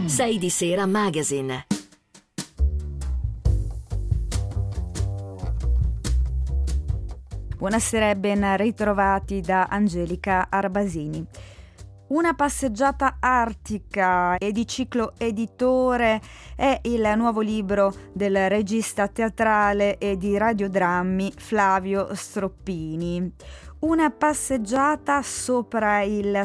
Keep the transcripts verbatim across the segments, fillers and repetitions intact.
sei di Sera Magazine. Buonasera e ben ritrovati da Angelica Arbasini. Una passeggiata artica e di ciclo editore è il nuovo libro del regista teatrale e di radiodrammi Flavio Stroppini. Una passeggiata sopra il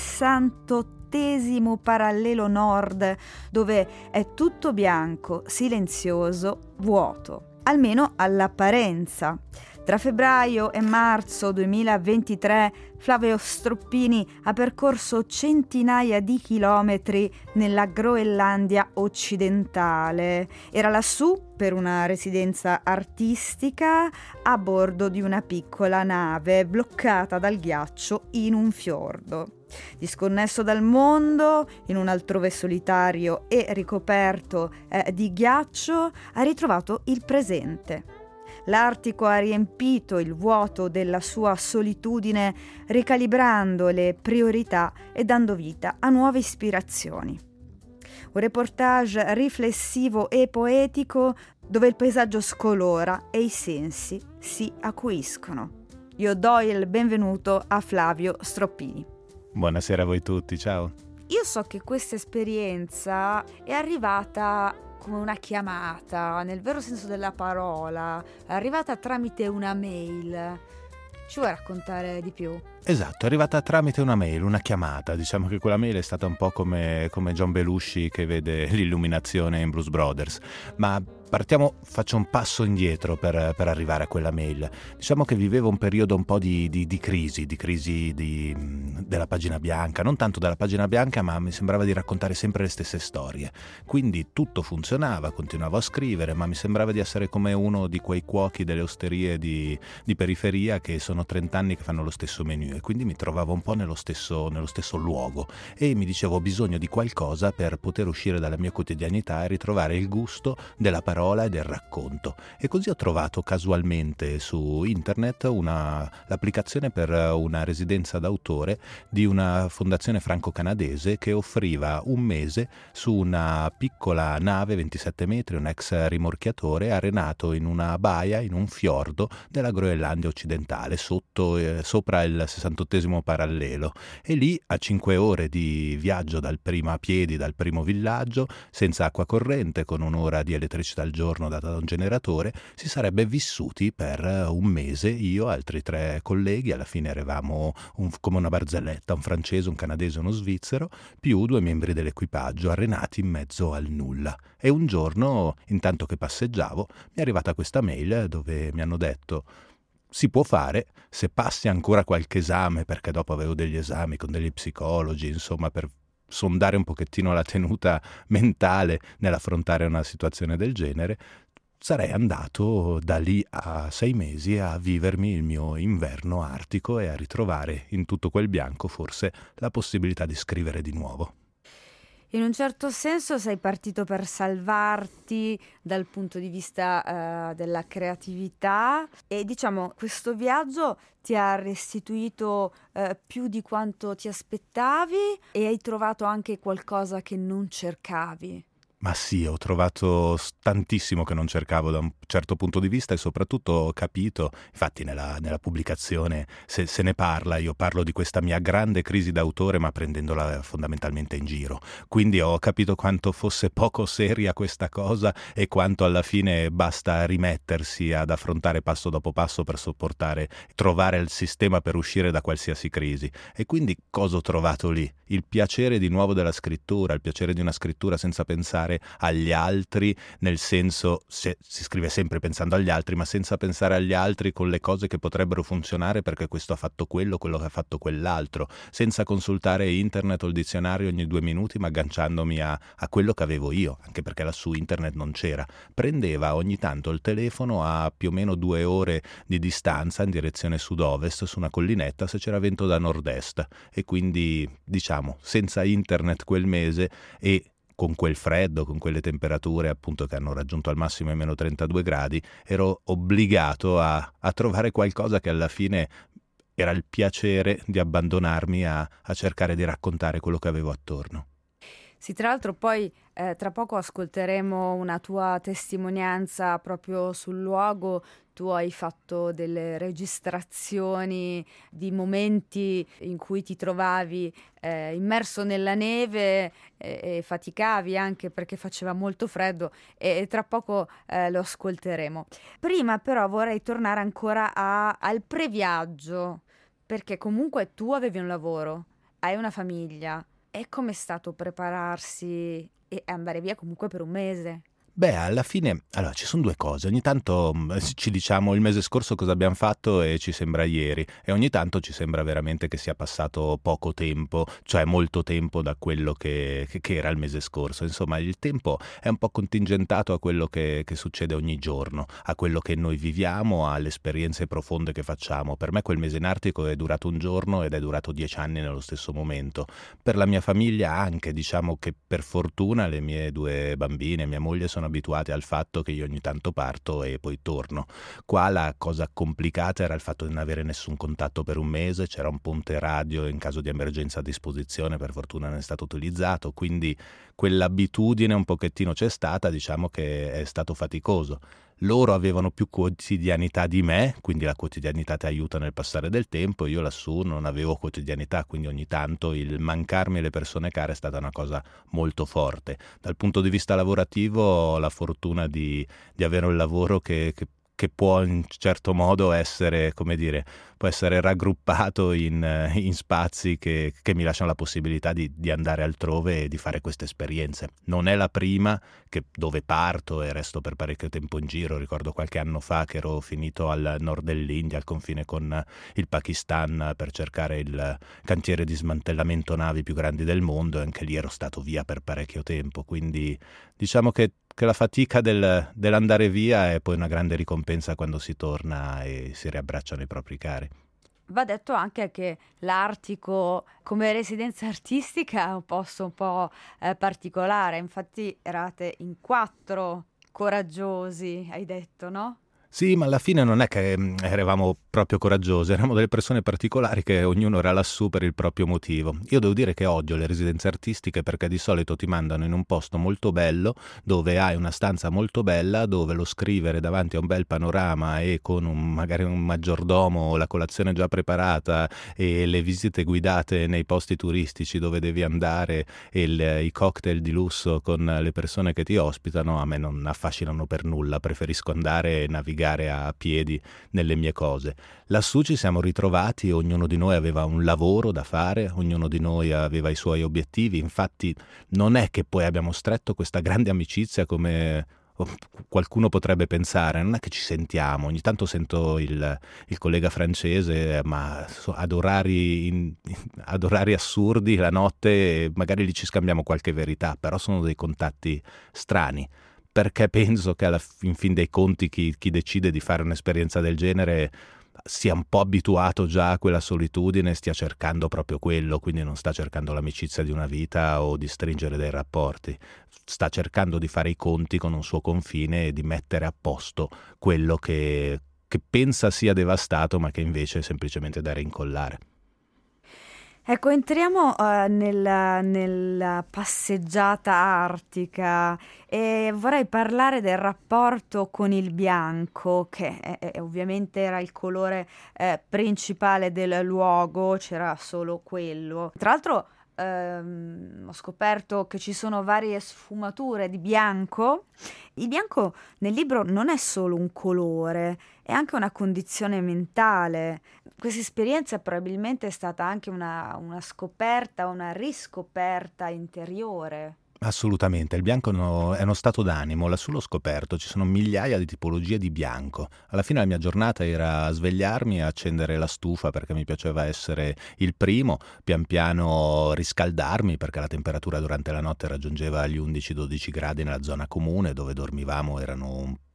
sessantottesimo parallelo nord, dove è tutto bianco, silenzioso, vuoto, almeno all'apparenza. Tra febbraio e marzo duemilaventitré Flavio Stroppini ha percorso centinaia di chilometri nella Groenlandia occidentale. Era lassù per una residenza artistica a bordo di una piccola nave bloccata dal ghiaccio in un fiordo. Disconnesso dal mondo, in un altrove solitario e ricoperto eh, di ghiaccio, ha ritrovato il presente. L'Artico ha riempito il vuoto della sua solitudine, ricalibrando le priorità e dando vita a nuove ispirazioni. Un reportage riflessivo e poetico dove il paesaggio scolora e i sensi si acuiscono. Io do il benvenuto a Flavio Stroppini. Buonasera a voi tutti, ciao. Io so che questa esperienza è arrivata come una chiamata, nel vero senso della parola, è arrivata tramite una mail. Ci vuoi raccontare di più? Esatto, è arrivata tramite una mail, una chiamata. Diciamo che quella mail è stata un po' come, come John Belushi che vede l'illuminazione in Blues Brothers. Ma partiamo, faccio un passo indietro per, per arrivare a quella mail. Diciamo che vivevo un periodo un po' di, di, di crisi, di crisi di, della pagina bianca, non tanto della pagina bianca, ma mi sembrava di raccontare sempre le stesse storie. Quindi tutto funzionava, continuavo a scrivere, ma mi sembrava di essere come uno di quei cuochi delle osterie di, di periferia che sono trent'anni che fanno lo stesso menù. E quindi mi trovavo un po' nello stesso, nello stesso luogo e mi dicevo ho bisogno di qualcosa per poter uscire dalla mia quotidianità e ritrovare il gusto della parola e del racconto. E così ho trovato casualmente su internet una, l'applicazione per una residenza d'autore di una fondazione franco-canadese che offriva un mese su una piccola nave ventisette metri, un ex rimorchiatore arenato in una baia, in un fiordo della Groenlandia occidentale, sotto, eh, sopra il sessantottesimo parallelo. E lì a cinque ore di viaggio dal primo a piedi dal primo villaggio, senza acqua corrente, con un'ora di elettricità al giorno data da un generatore, si sarebbe vissuti per un mese, io, altri tre colleghi, alla fine eravamo un, come una barzelletta, un francese, un canadese e uno svizzero, più due membri dell'equipaggio, arenati in mezzo al nulla. E un giorno, intanto che passeggiavo, mi è arrivata questa mail dove mi hanno detto si può fare se passi ancora qualche esame, perché dopo avevo degli esami con degli psicologi, insomma, per sondare un pochettino la tenuta mentale nell'affrontare una situazione del genere. Sarei andato da lì a sei mesi a vivermi il mio inverno artico e a ritrovare in tutto quel bianco forse la possibilità di scrivere di nuovo. In un certo senso sei partito per salvarti dal punto di vista uh, della creatività e diciamo questo viaggio ti ha restituito uh, più di quanto ti aspettavi e hai trovato anche qualcosa che non cercavi. Ma sì, ho trovato tantissimo che non cercavo da un certo punto di vista e soprattutto ho capito, infatti nella, nella pubblicazione se, se ne parla, io parlo di questa mia grande crisi d'autore ma prendendola fondamentalmente in giro, quindi ho capito quanto fosse poco seria questa cosa e quanto alla fine basta rimettersi ad affrontare passo dopo passo per sopportare, trovare il sistema per uscire da qualsiasi crisi. E quindi cosa ho trovato lì? Il piacere di nuovo della scrittura, il piacere di una scrittura senza pensare agli altri, nel senso se, si scrive sempre pensando agli altri, ma senza pensare agli altri con le cose che potrebbero funzionare perché questo ha fatto quello, quello che ha fatto quell'altro, senza consultare internet o il dizionario ogni due minuti, ma agganciandomi a, a quello che avevo io, anche perché lassù internet non c'era. Prendeva ogni tanto il telefono a più o meno due ore di distanza in direzione sud-ovest su una collinetta se c'era vento da nord-est e quindi diciamo senza internet quel mese e con quel freddo, con quelle temperature appunto che hanno raggiunto al massimo i meno trentadue gradi, ero obbligato a, a trovare qualcosa che alla fine era il piacere di abbandonarmi a, a cercare di raccontare quello che avevo attorno. Sì, tra l'altro poi eh, tra poco ascolteremo una tua testimonianza proprio sul luogo. Tu hai fatto delle registrazioni di momenti in cui ti trovavi eh, immerso nella neve e, e faticavi anche perché faceva molto freddo e, e tra poco eh, lo ascolteremo. Prima però vorrei tornare ancora a- al previaggio, perché comunque tu avevi un lavoro, hai una famiglia. E com'è stato prepararsi e andare via comunque per un mese? Beh, alla fine, allora ci sono due cose. Ogni tanto mh, ci diciamo il mese scorso cosa abbiamo fatto e ci sembra ieri, e ogni tanto ci sembra veramente che sia passato poco tempo, cioè molto tempo da quello che, che- che era il mese scorso. Insomma, il tempo è un po' contingentato a quello che, che succede ogni giorno, a quello che noi viviamo, alle esperienze profonde che facciamo. Per me quel mese in Artico è durato un giorno ed è durato dieci anni nello stesso momento. Per la mia famiglia anche, diciamo che per fortuna le mie due bambine e mia moglie sono abituate al fatto che io ogni tanto parto e poi torno. Qua la cosa complicata era il fatto di non avere nessun contatto per un mese, c'era un ponte radio in caso di emergenza a disposizione, per fortuna non è stato utilizzato, quindi quell'abitudine un pochettino c'è stata, diciamo che è stato faticoso. Loro avevano più quotidianità di me, quindi la quotidianità ti aiuta nel passare del tempo. Io lassù non avevo quotidianità, quindi ogni tanto il mancarmi le persone care è stata una cosa molto forte. Dal punto di vista lavorativo ho la fortuna di, di avere un lavoro che, che che può in certo modo essere, come dire, può essere raggruppato in, eh, in spazi che, che mi lasciano la possibilità di, di andare altrove e di fare queste esperienze. Non è la prima che, dove parto e resto per parecchio tempo in giro. Ricordo qualche anno fa che ero finito al nord dell'India, al confine con il Pakistan, per cercare il cantiere di smantellamento navi più grandi del mondo, e anche lì ero stato via per parecchio tempo, quindi diciamo che che la fatica del, dell'andare via è poi una grande ricompensa quando si torna e si riabbracciano i propri cari. Va detto anche che l'Artico come residenza artistica è un posto un po' eh, particolare, infatti erate in quattro coraggiosi, hai detto, no? Sì, ma alla fine non è che mm, eravamo proprio coraggiosi, eravamo delle persone particolari che ognuno era lassù per il proprio motivo. Io devo dire che odio le residenze artistiche perché di solito ti mandano in un posto molto bello, dove hai una stanza molto bella, dove lo scrivere davanti a un bel panorama e con un, magari un maggiordomo, la colazione già preparata e le visite guidate nei posti turistici dove devi andare e il, i cocktail di lusso con le persone che ti ospitano, a me non affascinano per nulla, preferisco andare e navigare a piedi nelle mie cose. Lassù ci siamo ritrovati, ognuno di noi aveva un lavoro da fare, ognuno di noi aveva i suoi obiettivi, infatti non è che poi abbiamo stretto questa grande amicizia come qualcuno potrebbe pensare, non è che ci sentiamo, ogni tanto sento il, il collega francese, ma ad orari, in, ad orari assurdi la notte magari lì ci scambiamo qualche verità, però sono dei contatti strani, perché penso che alla fin, fin dei conti chi, chi decide di fare un'esperienza del genere sia un po' abituato già a quella solitudine, stia cercando proprio quello, quindi non sta cercando l'amicizia di una vita o di stringere dei rapporti, sta cercando di fare i conti con un suo confine e di mettere a posto quello che, che pensa sia devastato ma che invece è semplicemente da rincollare. Ecco, entriamo uh, nella, nella passeggiata artica e vorrei parlare del rapporto con il bianco, che è, è, ovviamente era il colore eh, principale del luogo, c'era solo quello. Tra l'altro ehm, ho scoperto che ci sono varie sfumature di bianco. Il bianco nel libro non è solo un colore, è anche una condizione mentale. Questa esperienza probabilmente è stata anche una, una scoperta, una riscoperta interiore. Assolutamente, il bianco no- è uno stato d'animo, lassù l'ho scoperto, ci sono migliaia di tipologie di bianco. Alla fine la mia giornata era svegliarmi e accendere la stufa perché mi piaceva essere il primo, pian piano riscaldarmi perché la temperatura durante la notte raggiungeva gli undici dodici gradi nella zona comune dove dormivamo, erano un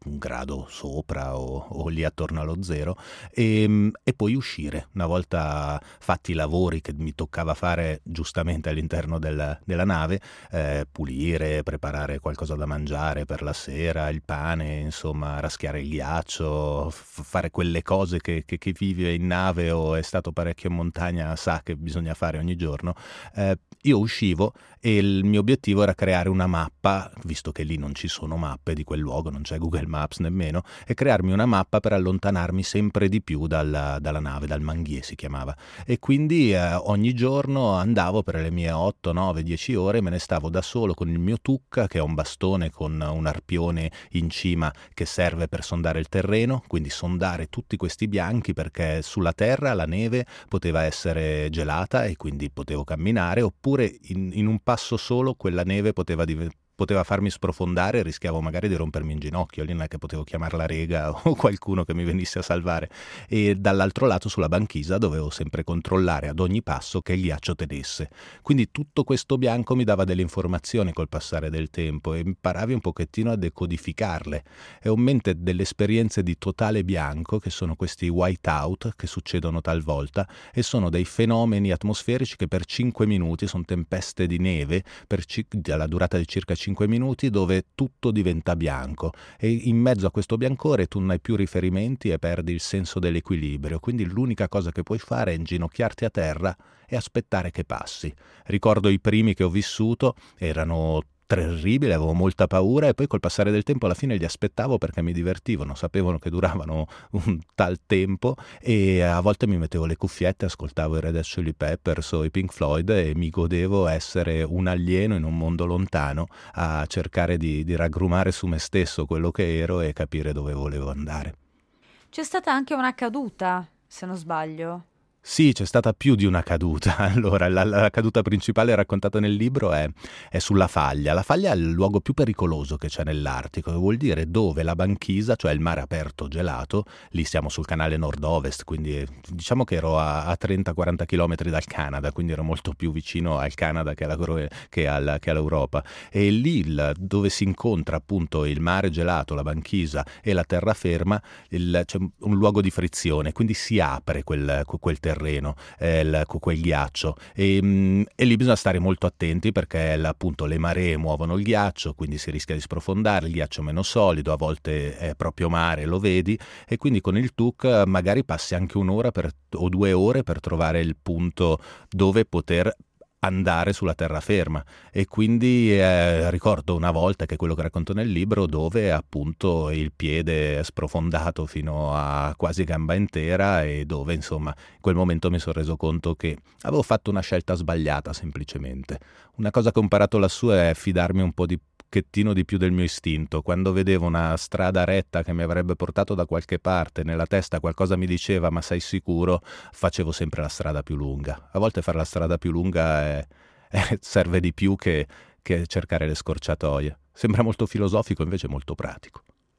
un grado sopra o, o lì attorno allo zero, e, e poi uscire. Una volta fatti i lavori che mi toccava fare giustamente all'interno del, della nave, eh, pulire, preparare qualcosa da mangiare per la sera, il pane, insomma raschiare il ghiaccio, f- fare quelle cose che, che chi vive in nave o è stato parecchio in montagna sa che bisogna fare ogni giorno. Eh, io uscivo e il mio obiettivo era creare una mappa, visto che lì non ci sono mappe di quel luogo, non c'è Google Maps nemmeno, e crearmi una mappa per allontanarmi sempre di più dalla, dalla nave, dal Manghier si chiamava. E quindi eh, ogni giorno andavo per le mie otto, nove, dieci ore, me ne stavo da solo con il mio tucca, che è un bastone con un arpione in cima che serve per sondare il terreno, quindi sondare tutti questi bianchi, perché sulla terra la neve poteva essere gelata e quindi potevo camminare, oppure in, in un passo solo quella neve poteva diventare poteva farmi sprofondare e rischiavo magari di rompermi in ginocchio, lì non è che potevo chiamare la rega o qualcuno che mi venisse a salvare. E dall'altro lato sulla banchisa dovevo sempre controllare ad ogni passo che il ghiaccio tenesse. Quindi tutto questo bianco mi dava delle informazioni col passare del tempo e imparavi un pochettino a decodificarle. E ho in mente delle esperienze di totale bianco, che sono questi whiteout che succedono talvolta e sono dei fenomeni atmosferici che per cinque minuti sono tempeste di neve per ci- alla durata di circa cinque minuti, dove tutto diventa bianco e in mezzo a questo biancore tu non hai più riferimenti e perdi il senso dell'equilibrio, quindi l'unica cosa che puoi fare è inginocchiarti a terra e aspettare che passi. Ricordo i primi che ho vissuto, erano terribili, avevo molta paura e poi col passare del tempo alla fine li aspettavo perché mi divertivano, sapevano che duravano un tal tempo e a volte mi mettevo le cuffiette, ascoltavo i Red Hot Chili Peppers o i Pink Floyd e mi godevo essere un alieno in un mondo lontano a cercare di, di raggrumare su me stesso quello che ero e capire dove volevo andare. C'è stata anche una caduta, se non sbaglio. Sì, c'è stata più di una caduta. Allora, la, la caduta principale raccontata nel libro è, è sulla Faglia. La Faglia è il luogo più pericoloso che c'è nell'Artico, che vuol dire dove la banchisa, cioè il mare aperto gelato, lì siamo sul canale nord-ovest, quindi diciamo che ero a, a trenta quaranta chilometri dal Canada, quindi ero molto più vicino al Canada che, alla, che, alla, che all'Europa. E lì il, dove si incontra appunto il mare gelato, la banchisa e la terraferma, il, c'è un luogo di frizione, quindi si apre quel, quel terreno. terreno, eh, il, quel ghiaccio e, mh, e lì bisogna stare molto attenti perché appunto le maree muovono il ghiaccio, quindi si rischia di sprofondare, il ghiaccio è meno solido, a volte è proprio mare, lo vedi, e quindi con il tuk magari passi anche un'ora per, o due ore per trovare il punto dove poter andare sulla terraferma. E quindi eh, ricordo una volta, che è quello che racconto nel libro, dove appunto il piede è sprofondato fino a quasi gamba intera e dove insomma in quel momento mi sono reso conto che avevo fatto una scelta sbagliata semplicemente. Una cosa che ho imparato lassù è fidarmi un po' di pochettino di più del mio istinto. Quando vedevo una strada retta che mi avrebbe portato da qualche parte, nella testa qualcosa mi diceva ma sei sicuro, facevo sempre la strada più lunga. A volte fare la strada più lunga è, è, serve di più che, che cercare le scorciatoie. Sembra molto filosofico, invece è molto pratico.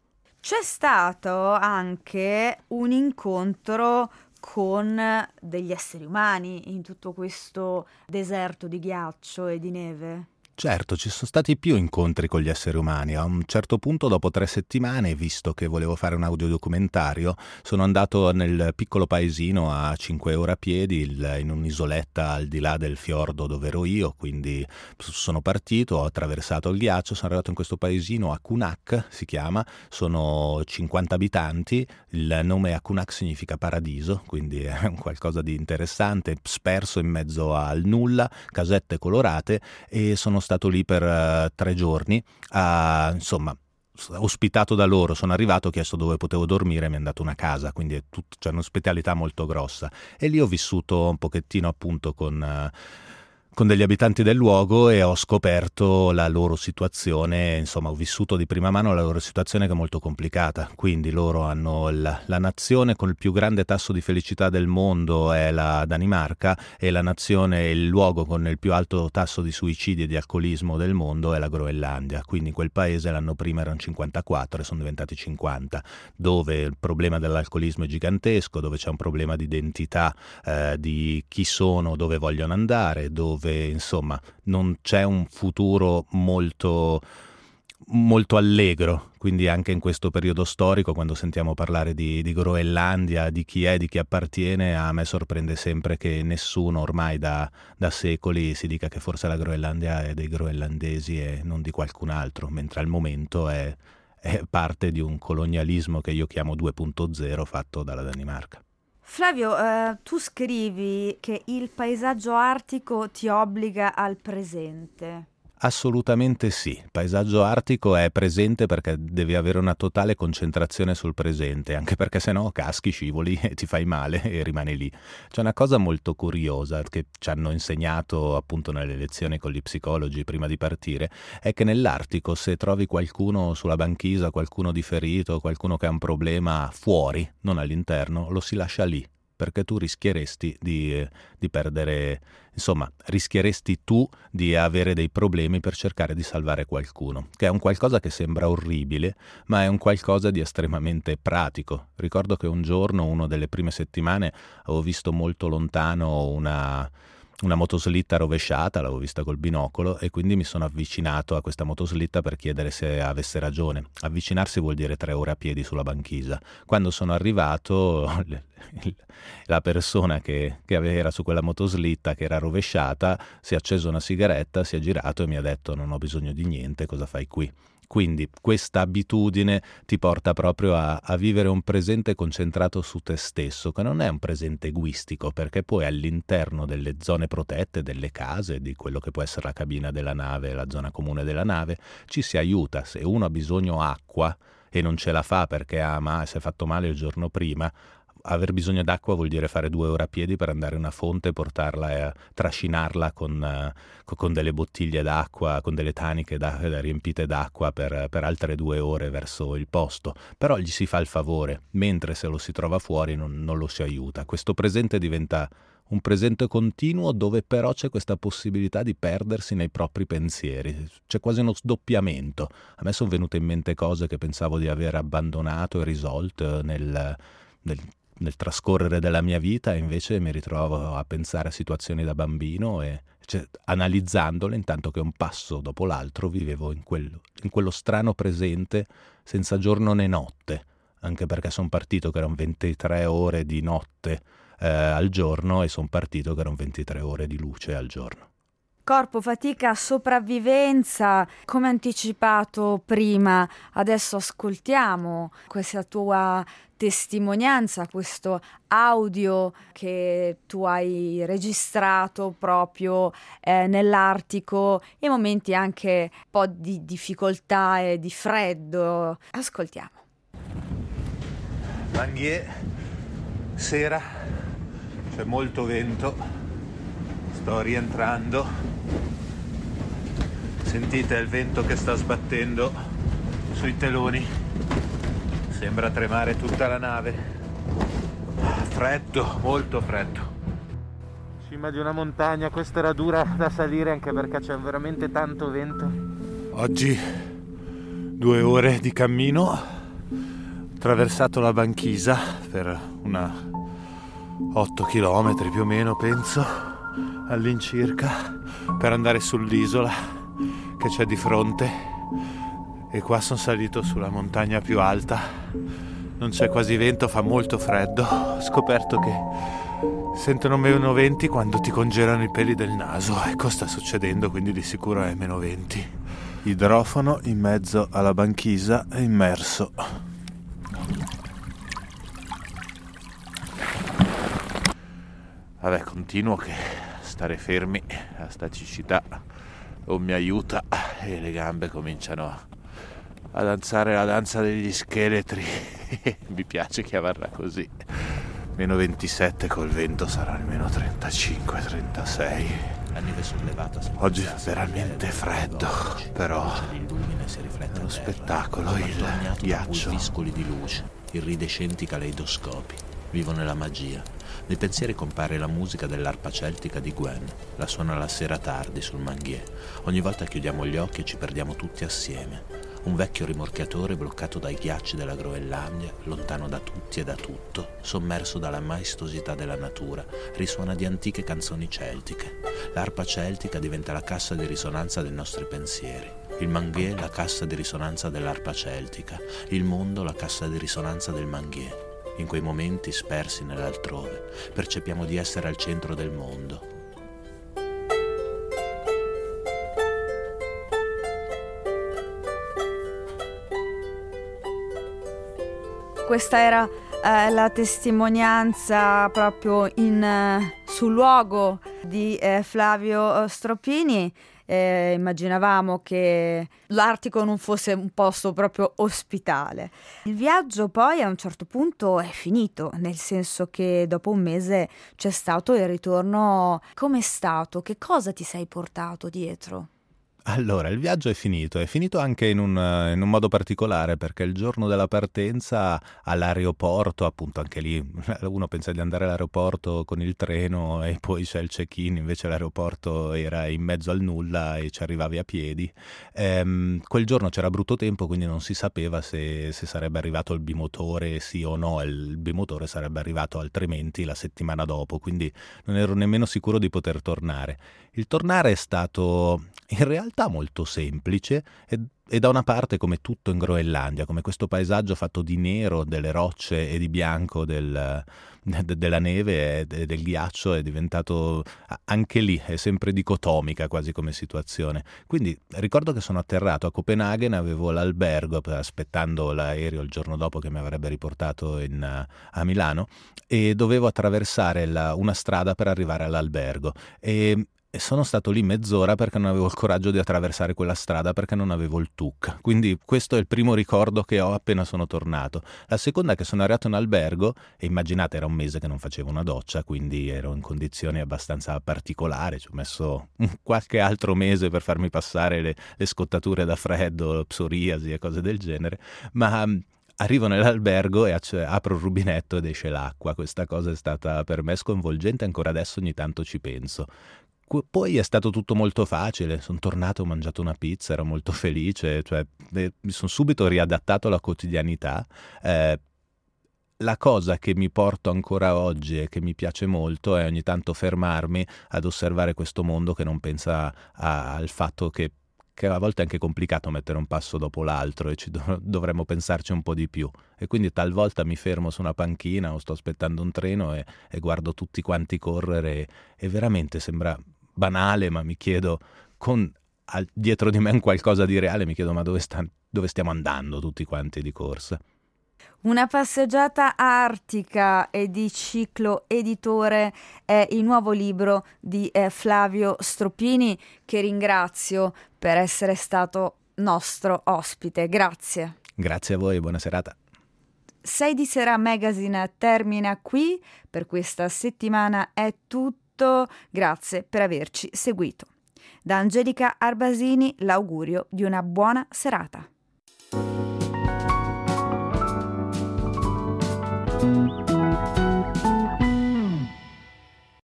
C'è stato anche un incontro con degli esseri umani in tutto questo deserto di ghiaccio e di neve? Certo, ci sono stati più incontri con gli esseri umani. A un certo punto, dopo tre settimane, visto che volevo fare un audiodocumentario, sono andato nel piccolo paesino a cinque ore a piedi, il, in un'isoletta al di là del fiordo dove ero io, quindi sono partito, ho attraversato il ghiaccio, sono arrivato in questo paesino, Akunak si chiama, sono cinquanta abitanti, il nome Akunak significa paradiso, quindi è un qualcosa di interessante, sperso in mezzo al nulla, casette colorate, e sono stato lì per uh, tre giorni, uh, insomma, ospitato da loro. Sono arrivato, ho chiesto dove potevo dormire, mi hanno dato una casa, quindi è tut- c'è un'ospitalità molto grossa. E lì ho vissuto un pochettino appunto con... Uh, con degli abitanti del luogo e ho scoperto la loro situazione, insomma ho vissuto di prima mano la loro situazione, che è molto complicata. Quindi loro hanno la, la nazione con il più grande tasso di felicità del mondo è la Danimarca, e la nazione, il luogo con il più alto tasso di suicidi e di alcolismo del mondo è la Groenlandia. Quindi in quel paese l'anno prima erano cinquantaquattro e sono diventati cinquanta, dove il problema dell'alcolismo è gigantesco, dove c'è un problema di identità, eh, di chi sono, dove vogliono andare, dove insomma non c'è un futuro molto molto allegro, quindi anche in questo periodo storico, quando sentiamo parlare di, di Groenlandia, di chi è, di chi appartiene, a me sorprende sempre che nessuno ormai da, da secoli si dica che forse la Groenlandia è dei groenlandesi e non di qualcun altro, mentre al momento è, è parte di un colonialismo che io chiamo due punto zero fatto dalla Danimarca. Flavio, eh, tu scrivi che il paesaggio artico ti obbliga al presente. Assolutamente sì, il paesaggio artico è presente perché devi avere una totale concentrazione sul presente, anche perché sennò caschi, scivoli e ti fai male e rimani lì. C'è una cosa molto curiosa che ci hanno insegnato appunto nelle lezioni con gli psicologi prima di partire, è che nell'Artico se trovi qualcuno sulla banchisa, qualcuno di ferito, qualcuno che ha un problema fuori, non all'interno, lo si lascia lì. Perché tu rischieresti di, di perdere, insomma, rischieresti tu di avere dei problemi per cercare di salvare qualcuno, che è un qualcosa che sembra orribile, ma è un qualcosa di estremamente pratico. Ricordo che un giorno, una delle prime settimane, avevo visto molto lontano una... una motoslitta rovesciata, l'avevo vista col binocolo e quindi mi sono avvicinato a questa motoslitta per chiedere se avesse ragione. Avvicinarsi vuol dire tre ore a piedi sulla banchisa. Quando sono arrivato, la persona che, che era su quella motoslitta, che era rovesciata, si è accesa una sigaretta, si è girato e mi ha detto: non ho bisogno di niente, cosa fai qui? Quindi questa abitudine ti porta proprio a, a vivere un presente concentrato su te stesso, che non è un presente egoistico, perché poi all'interno delle zone protette, delle case, di quello che può essere la cabina della nave, la zona comune della nave, ci si aiuta. Se uno ha bisogno acqua e non ce la fa perché ah, ma si è fatto male il giorno prima, aver bisogno d'acqua vuol dire fare due ore a piedi per andare a una fonte e portarla e trascinarla con, con delle bottiglie d'acqua, con delle taniche da, riempite d'acqua per, per altre due ore verso il posto. Però gli si fa il favore, mentre se lo si trova fuori non, non lo si aiuta. Questo presente diventa un presente continuo dove però c'è questa possibilità di perdersi nei propri pensieri. C'è quasi uno sdoppiamento. A me sono venute in mente cose che pensavo di aver abbandonato e risolto nel... nel nel trascorrere della mia vita, e invece mi ritrovo a pensare a situazioni da bambino e cioè, analizzandole, intanto che un passo dopo l'altro vivevo in quello, in quello strano presente senza giorno né notte, anche perché sono partito che erano ventitré ore di notte eh, al giorno e sono partito che erano ventitré ore di luce al giorno. Corpo, fatica, sopravvivenza, come anticipato prima, adesso ascoltiamo questa tua testimonianza, questo audio che tu hai registrato proprio eh, nell'Artico, in momenti anche un po' di difficoltà e di freddo. Ascoltiamo. Manghie, sera, c'è molto vento, sto rientrando. Sentite il vento che sta sbattendo sui teloni, sembra tremare tutta la nave. Freddo, molto freddo. Cima di una montagna, questa era dura da salire anche perché c'è veramente tanto vento. Oggi due ore di cammino, ho attraversato la banchisa per una otto chilometri più o meno, penso, all'incirca, per andare sull'isola che c'è di fronte, e qua sono salito sulla montagna più alta, non c'è quasi vento, fa molto freddo. Ho scoperto che sentono meno venti quando ti congelano i peli del naso, ecco, sta succedendo, quindi di sicuro è meno venti. Idrofono in mezzo alla banchisa è immerso. Vabbè, continuo che stare fermi a sta cecità non mi aiuta e le gambe cominciano a danzare la danza degli scheletri. Mi piace chiamarla così. Meno ventisette col vento, sarà almeno trentacinque trentasei. La neve sollevata. Oggi è veramente freddo, però è uno spettacolo, il ghiaccio. Viscoli di luce, iridescenti caleidoscopi. Vivo nella magia. Nei pensieri compare la musica dell'arpa celtica di Gwen. La suona la sera tardi sul Manghie. Ogni volta chiudiamo gli occhi e ci perdiamo tutti assieme. Un vecchio rimorchiatore bloccato dai ghiacci della Groenlandia, lontano da tutti e da tutto, sommerso dalla maestosità della natura, risuona di antiche canzoni celtiche. L'arpa celtica diventa la cassa di risonanza dei nostri pensieri. Il Manguier la cassa di risonanza dell'arpa celtica, il mondo la cassa di risonanza del Manguier. In quei momenti spersi nell'altrove, percepiamo di essere al centro del mondo. Questa era eh, la testimonianza proprio in, eh, sul luogo di eh, Flavio Stropini. Eh, immaginavamo che l'Artico non fosse un posto proprio ospitale. Il viaggio poi a un certo punto è finito, nel senso che dopo un mese c'è stato il ritorno. Com'è stato? Che cosa ti sei portato dietro? Allora, il viaggio è finito, è finito anche in un, in un modo particolare, perché il giorno della partenza all'aeroporto, appunto anche lì uno pensa di andare all'aeroporto con il treno e poi c'è il check-in, invece l'aeroporto era in mezzo al nulla e ci arrivavi a piedi. Ehm, quel giorno c'era brutto tempo, quindi non si sapeva se, se sarebbe arrivato il bimotore, sì o no, il bimotore sarebbe arrivato altrimenti la settimana dopo, quindi non ero nemmeno sicuro di poter tornare. Il tornare è stato in realtà molto semplice e, e da una parte, come tutto in Groenlandia, come questo paesaggio fatto di nero delle rocce e di bianco del, de, della neve e de, del ghiaccio, è diventato anche lì, è sempre dicotomica quasi come situazione. Quindi ricordo che sono atterrato a Copenaghen, avevo l'albergo aspettando l'aereo il giorno dopo che mi avrebbe riportato in, a Milano, e dovevo attraversare la, una strada per arrivare all'albergo e E sono stato lì mezz'ora perché non avevo il coraggio di attraversare quella strada, perché non avevo il T U C. Quindi questo è il primo ricordo che ho appena sono tornato. La seconda è che sono arrivato in albergo e immaginate, era un mese che non facevo una doccia, quindi ero in condizioni abbastanza particolari. Ci ho messo qualche altro mese per farmi passare le, le scottature da freddo, psoriasi e cose del genere, ma arrivo nell'albergo e apro il rubinetto ed esce l'acqua. Questa cosa è stata per me sconvolgente, ancora adesso ogni tanto ci penso. Poi è stato tutto molto facile, sono tornato, ho mangiato una pizza, ero molto felice, cioè eh, mi sono subito riadattato alla quotidianità. Eh, la cosa che mi porto ancora oggi e che mi piace molto è ogni tanto fermarmi ad osservare questo mondo che non pensa a, al fatto che, che a volte è anche complicato mettere un passo dopo l'altro e ci dov- dovremmo pensarci un po' di più. E quindi talvolta mi fermo su una panchina o sto aspettando un treno e, e guardo tutti quanti correre e, e veramente sembra banale, ma mi chiedo, con al, dietro di me un qualcosa di reale, mi chiedo ma dove, sta, dove stiamo andando tutti quanti di corsa? Una passeggiata artica e di Ciclo Editore è il nuovo libro di eh, Flavio Stropini, che ringrazio per essere stato nostro ospite. Grazie. Grazie a voi, buona serata. sei di Sera Magazine termina qui, per questa settimana è tutto. Grazie per averci seguito. Da Angelica Arbasini l'augurio di una buona serata.